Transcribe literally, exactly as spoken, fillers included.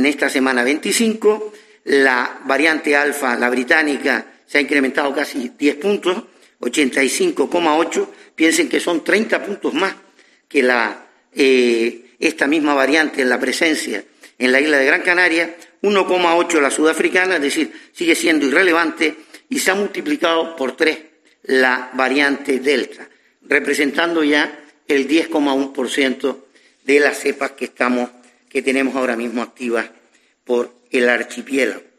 en esta semana veinticinco, la variante alfa, la británica, se ha incrementado casi diez puntos, ochenta y cinco coma ocho, piensen que son treinta puntos más que la, eh, esta misma variante en la presencia en la isla de Gran Canaria, uno coma ocho la sudafricana, es decir, sigue siendo irrelevante, y se ha multiplicado por tres la variante Delta, representando ya el diez coma uno por ciento de las cepas que estamos, que tenemos ahora mismo activas por el archipiélago.